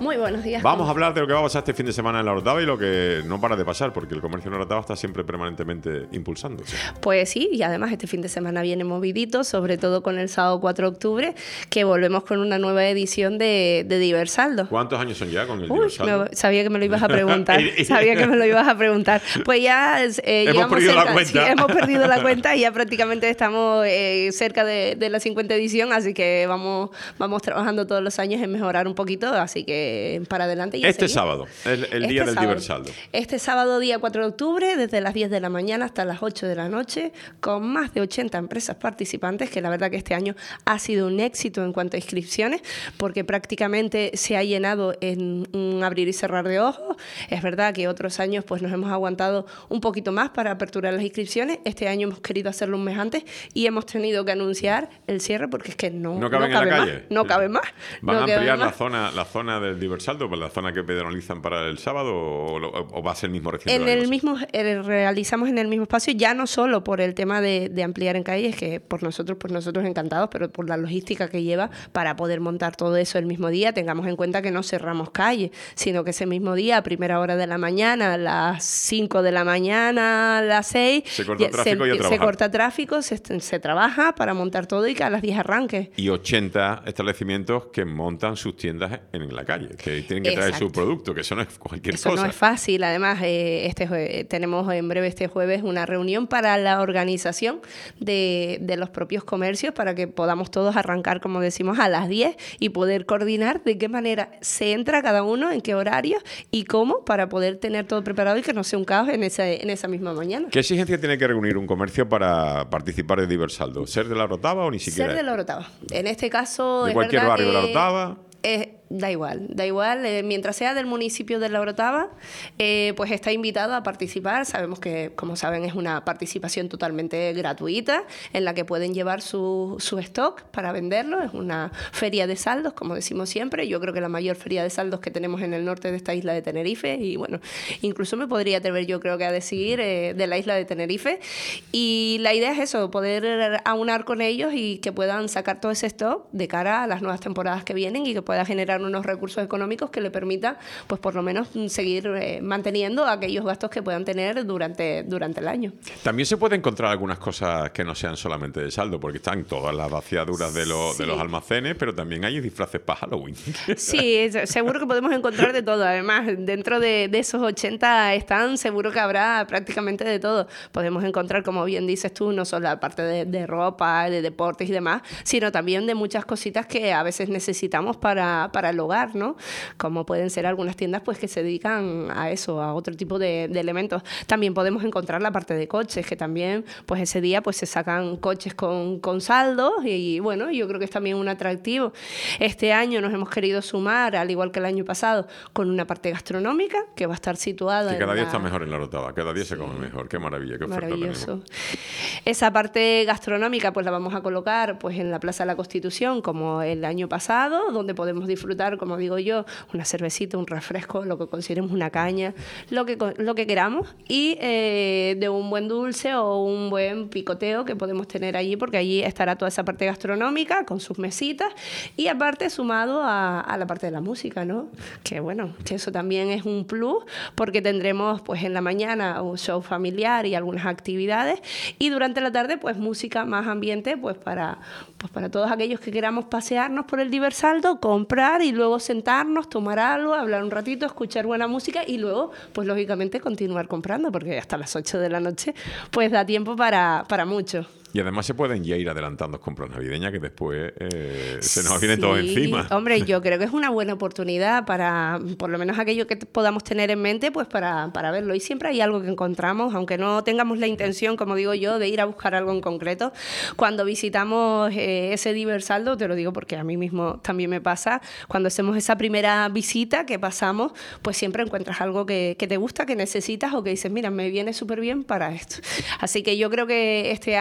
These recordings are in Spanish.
Muy buenos días. Vamos a hablar de lo que va a pasar este fin de semana en la Orotava y lo que no para de pasar, porque el comercio en la Orotava está siempre permanentemente impulsándose. Pues sí, y además este fin de semana viene movidito, sobre todo con el sábado 4 de octubre, que volvemos con una nueva edición de Diversaldo. ¿Cuántos años son ya con el Diversaldo? Sabía que me lo ibas a preguntar. Pues ya hemos perdido la cuenta. Sí, hemos perdido la cuenta y ya prácticamente estamos cerca de la 50 edición, así que vamos trabajando todos los años en mejorar un poquito, así que para adelante. Y este sábado, el día del Diversaldo. Este sábado, día 4 de octubre, desde las 10 de la mañana hasta las 8 de la noche, con más de 80 empresas participantes, que la verdad que este año ha sido un éxito en cuanto a inscripciones, porque prácticamente se ha llenado en un abrir y cerrar de ojos. Es verdad que otros años pues nos hemos aguantado un poquito más para aperturar las inscripciones. Este año hemos querido hacerlo un mes antes y hemos tenido que anunciar el cierre porque es que no caben cabe en la más, calle. no cabe más. ¿Van a ampliar la zona del Diversaldo, la zona que pedonalizan para el sábado, o va a ser el mismo recinto? Realizamos en el mismo espacio, ya no solo por el tema de ampliar en calles, que por nosotros encantados, pero por la logística que lleva para poder montar todo eso el mismo día. Tengamos en cuenta que no cerramos calles, sino que ese mismo día, a primera hora de la mañana, a las 5 de la mañana, a las 6, se corta tráfico, se trabaja para montar todo y que a las 10 arranque. Y 80 establecimientos que montan sus tiendas en la calle, que tienen que traer su producto, que eso no es cualquier cosa. Eso no es fácil. Además, tenemos en breve este jueves una reunión para la organización de los propios comercios para que podamos todos arrancar, como decimos, a las 10 y poder coordinar de qué manera se entra cada uno, en qué horario y cómo, para poder tener todo preparado y que no sea un caos en esa misma mañana. ¿Qué exigencia tiene que reunir un comercio para participar de Diversaldo? ¿Ser de la Orotava o ni siquiera? Ser de la Orotava. En este caso, ¿de cualquier barrio de la Orotava? Da igual. Mientras sea del municipio de La Orotava, pues está invitado a participar. Sabemos que, como saben, es una participación totalmente gratuita en la que pueden llevar su stock para venderlo. Es una feria de saldos, como decimos siempre. Yo creo que la mayor feria de saldos que tenemos en el norte de esta isla de Tenerife, y bueno, incluso me podría atrever yo creo que a decir de la isla de Tenerife. Y la idea es eso, poder aunar con ellos y que puedan sacar todo ese stock de cara a las nuevas temporadas que vienen y que pueda generar unos recursos económicos que le permitan, pues por lo menos seguir manteniendo aquellos gastos que puedan tener durante el año. También se puede encontrar algunas cosas que no sean solamente de saldo, porque están todas las vaciaduras de los almacenes, pero también hay disfraces para Halloween. Sí, seguro que podemos encontrar de todo. Además, dentro de esos 80 stands, seguro que habrá prácticamente de todo. Podemos encontrar, como bien dices tú, no solo la parte de ropa, de deportes y demás, sino también de muchas cositas que a veces necesitamos para el hogar, ¿no? Como pueden ser algunas tiendas pues que se dedican a eso, a otro tipo de elementos. También podemos encontrar la parte de coches, que también pues ese día pues se sacan coches con saldos y bueno, yo creo que es también un atractivo. Este año nos hemos querido sumar, al igual que el año pasado, con una parte gastronómica que va a estar situada y cada día está mejor en la Orotava, cada día se come mejor. Qué maravilla, qué oferta maravilloso. Esa parte gastronómica pues la vamos a colocar pues en la Plaza de la Constitución como el año pasado, donde podemos disfrutar, como digo yo, una cervecita, un refresco, lo que consideremos, una caña, lo que queramos, y de un buen dulce o un buen picoteo que podemos tener allí, porque allí estará toda esa parte gastronómica con sus mesitas y aparte sumado a la parte de la música, ¿no? Que bueno, que eso también es un plus, porque tendremos pues en la mañana un show familiar y algunas actividades, y durante la tarde pues música más ambiente pues para todos aquellos que queramos pasearnos por el Diversaldo, comprar y luego sentarnos, tomar algo, hablar un ratito, escuchar buena música y luego, pues lógicamente, continuar comprando, porque hasta las 8 de la noche pues da tiempo para mucho. Y además se pueden ya ir adelantando compras navideñas que después se nos viene todo encima. Hombre, yo creo que es una buena oportunidad para, por lo menos aquello que podamos tener en mente, pues para verlo. Y siempre hay algo que encontramos, aunque no tengamos la intención, como digo yo, de ir a buscar algo en concreto. Cuando visitamos ese Diversaldo, te lo digo porque a mí mismo también me pasa, cuando hacemos esa primera visita que pasamos, pues siempre encuentras algo que te gusta, que necesitas o que dices, mira, me viene súper bien para esto. Así que yo creo que este año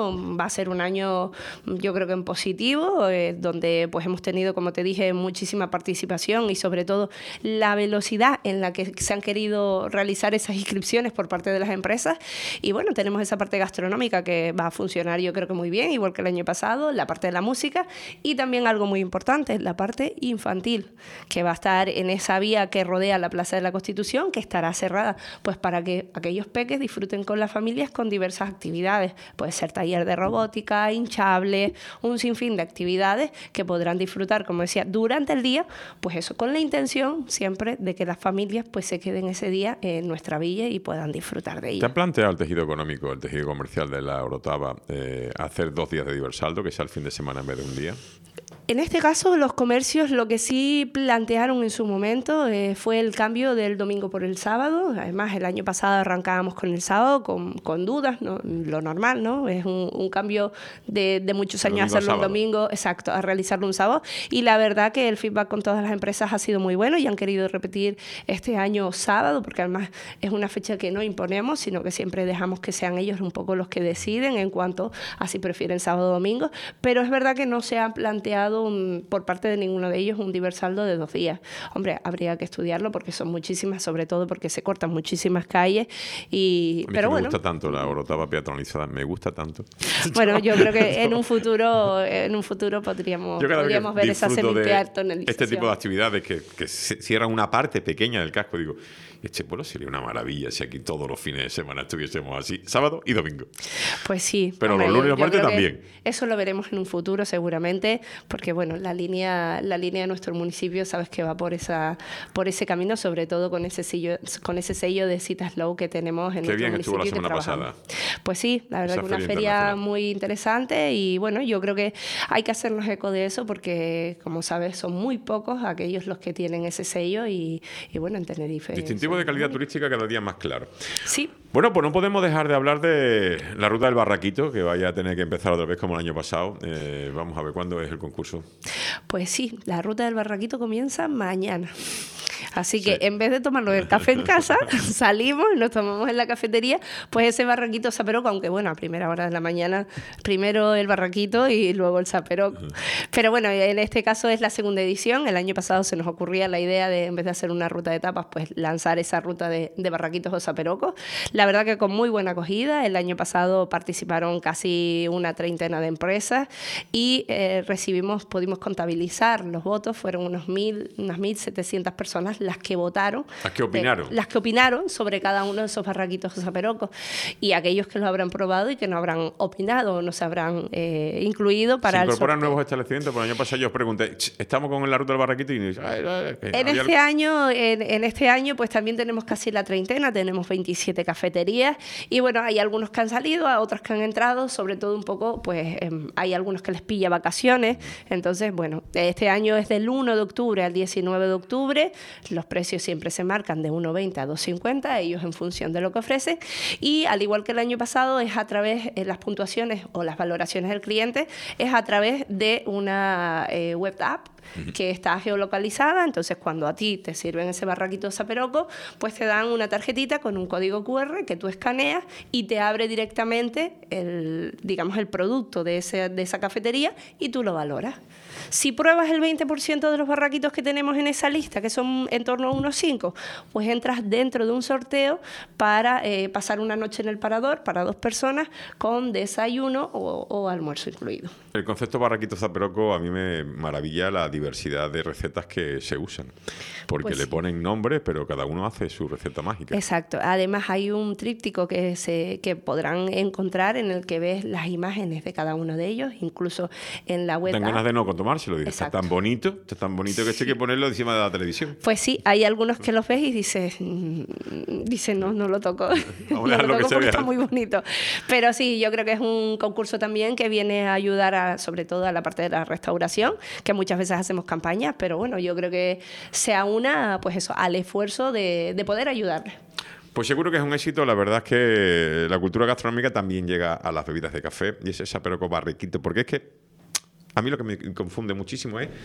año va a ser un año, yo creo que en positivo, donde pues hemos tenido, como te dije, muchísima participación y sobre todo la velocidad en la que se han querido realizar esas inscripciones por parte de las empresas. Y bueno, tenemos esa parte gastronómica que va a funcionar yo creo que muy bien, igual que el año pasado, la parte de la música y también algo muy importante, la parte infantil, que va a estar en esa vía que rodea la Plaza de la Constitución, que estará cerrada pues para que aquellos peques disfruten con las familias con diversas actividades. Puede ser taller de robótica, hinchable, un sinfín de actividades que podrán disfrutar, como decía, durante el día, pues eso, con la intención siempre de que las familias pues se queden ese día en nuestra villa y puedan disfrutar de ella. ¿Te han planteado el tejido económico, el tejido comercial de la Orotava, hacer 2 días de Diversaldo, que sea el fin de semana en vez de un día? En este caso, los comercios lo que sí plantearon en su momento fue el cambio del domingo por el sábado. Además, el año pasado arrancábamos con el sábado con dudas, ¿no? Lo normal, ¿no? Es un cambio de muchos años hacerlo un domingo, exacto, a realizarlo un sábado. Y la verdad que el feedback con todas las empresas ha sido muy bueno y han querido repetir este año sábado, porque además es una fecha que no imponemos, sino que siempre dejamos que sean ellos un poco los que deciden en cuanto a si prefieren sábado o domingo. Pero es verdad que no se ha planteado por parte de ninguno de ellos un Diversaldo de 2 días. Hombre, habría que estudiarlo porque son muchísimas, sobre todo porque se cortan muchísimas calles. Pero bueno, me gusta tanto la Orotava peatonalizada, me gusta tanto. Bueno, yo creo que en un futuro podríamos ver esa semi-peatonalización. Este tipo de actividades que cierran una parte pequeña del casco, digo, este pueblo sería una maravilla si aquí todos los fines de semana estuviésemos así, sábado y domingo. Pues sí. Pero hombre, los lunes y los martes también. Eso lo veremos en un futuro seguramente, porque bueno, la línea de nuestro municipio sabes que va por ese camino, sobre todo con ese sello de Cita Slow que tenemos en nuestro municipio. Qué bien estuvo la semana pasada. Pues sí, la verdad que una feria muy interesante y bueno, yo creo que hay que hacernos eco de eso porque, como sabes, son muy pocos aquellos los que tienen ese sello y bueno, en Tenerife. Distintivo de calidad turística cada día más claro. Sí. Bueno, pues no podemos dejar de hablar de la ruta del Barraquito, que vaya a tener que empezar otra vez como el año pasado. Vamos a ver cuándo es el concurso. Pues sí, la ruta del Barraquito comienza mañana. Así que en vez de tomarnos el café en casa, salimos y nos tomamos en la cafetería, pues ese barraquito Saperoco, aunque bueno, a primera hora de la mañana, primero el barraquito y luego el Saperoco. Pero bueno, en este caso es la segunda edición. El año pasado se nos ocurría la idea de, en vez de hacer una ruta de tapas, pues lanzar esa ruta de barraquitos o Saperocos. La verdad que con muy buena acogida. El año pasado participaron casi una 30 de empresas y pudimos contabilizar los votos, fueron unas 1.700 personas las que votaron. Las que opinaron. Las que opinaron sobre cada uno de esos barraquitos o Saperocos. Y aquellos que lo habrán probado y que no habrán opinado o no se habrán incluido para el sorteo. ¿Se incorporan nuevos establecimientos? Por el año pasado yo os pregunté, ¿estamos con la ruta del barraquito? Y en este año pues también tenemos casi la 30, tenemos 27 cafeterías y bueno, hay algunos que han salido, otros que han entrado, sobre todo un poco, pues hay algunos que les pilla vacaciones. Entonces, bueno, este año es del 1 de octubre al 19 de octubre. Los precios siempre se marcan de 1,20 a 2,50, ellos en función de lo que ofrecen. Y al igual que el año pasado, es a través de las puntuaciones o las valoraciones del cliente, es a través de una web app que está geolocalizada. Entonces cuando a ti te sirven ese barraquito Saperoco, pues te dan una tarjetita con un código QR que tú escaneas y te abre directamente el producto de esa cafetería y tú lo valoras. Si pruebas el 20% de los barraquitos que tenemos en esa lista, que son en torno a unos 5, pues entras dentro de un sorteo para pasar una noche en el Parador para 2 personas con desayuno o almuerzo incluido. El concepto barraquito Saperoco a mí me maravilla la diversidad de recetas que se usan, porque pues le ponen nombres, pero cada uno hace su receta mágica. Exacto. Además hay un tríptico que podrán encontrar en el que ves las imágenes de cada uno de ellos, incluso en la web. Dan ganas de no tomárselo. Está tan bonito que esto hay que ponerlo encima de la televisión. Pues sí, hay algunos que los ves y dices, no lo toco. No lo toco porque está muy bonito. Pero sí, yo creo que es un concurso también que viene a ayudar sobre todo a la parte de la restauración, que muchas veces hacemos campañas, pero bueno, yo creo que se aúna pues eso, al esfuerzo de poder ayudarles. Pues seguro que es un éxito. La verdad es que la cultura gastronómica también llega a las bebidas de café y ese Saperoco barriquito, porque es que a mí lo que me confunde muchísimo es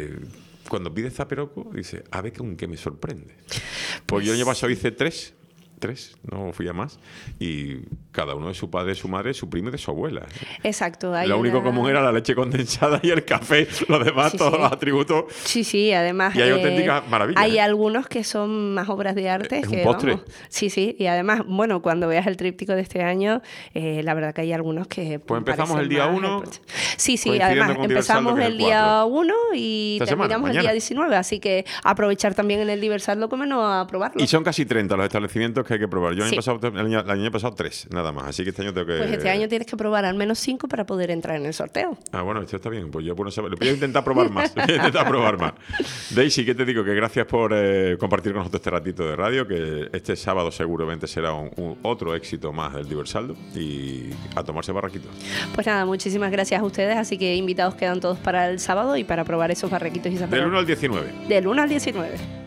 cuando pides Saperoco, dice, a ver con qué me sorprende. Pues yo el año pasado hice 3 3, no fui a más. Y cada uno de su padre, su madre, su primo y de su abuela. Exacto. Lo único común era la leche condensada y el café. Los demás, todos los atributos. Sí, además. Y hay auténticas maravillas. Hay algunos que son más obras de arte. Es un postre. Vamos, sí. Y además, bueno, cuando veas el tríptico de este año, la verdad que hay algunos que. Pues empezamos el día 1. Sí, además empezamos el día 1 y terminamos el día 19. Así que aprovechar también en el Diversal Document a probarlo. Y son casi 30 los establecimientos que hay que probar. Yo el año pasado 3, nada más. Así que este año tengo que... Pues este año tienes que probar al menos 5 para poder entrar en el sorteo. Ah, bueno, esto está bien. Pues yo voy a intentar probar más. Daisy, ¿qué te digo? Que gracias por compartir con nosotros este ratito de radio, que este sábado seguramente será otro éxito más del Diversaldo y a tomarse barraquitos. Pues nada, muchísimas gracias a ustedes. Así que invitados quedan todos para el sábado y para probar esos barraquitos y esas Del 1 al 19. Del 1 al 19.